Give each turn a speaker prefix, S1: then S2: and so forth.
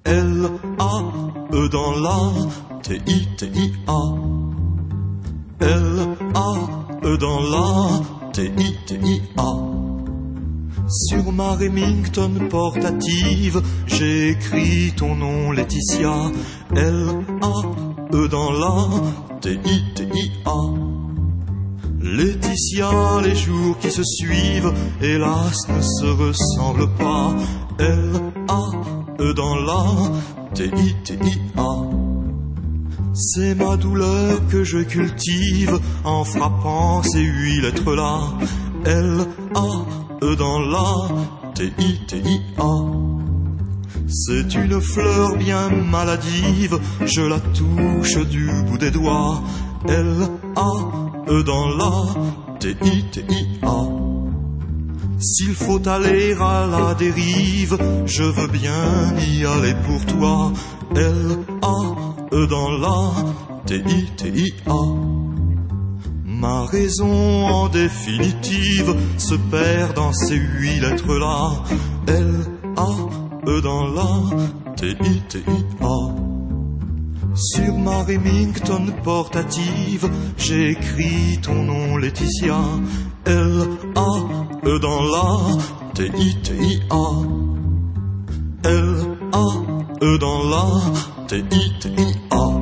S1: L-A-E dans la T-I-T-I-A. L-A-E dans la T-I-T-I-A. Sur ma Remington portative, j'ai écrit ton nom Laetitia. L-A-E dans la T-I-T-I-A. Laetitia, les jours qui se suivent, hélas, ne se ressemblent pas. L-A-E dans la T-I-T-I-A. C'est ma douleur que je cultive en frappant ces 8 lettres-là. L-A-E dans la T-I-T-I-A. C'est une fleur bien maladive, je la touche du bout des doigts. L-A-E dans la T-I-T-I-A. S'il faut aller à la dérive, je veux bien y aller pour toi. L-A-E dans la T-I-T-I-A. Ma raison en définitive se perd dans ces 8 lettres-là. L-A-E dans la T-I-T-I-A. Sur ma Remington portative, j'ai écrit ton nom Laetitia. L-A-E dans la T-I-T-I-A. L-A-E dans la T-I-T-I-A.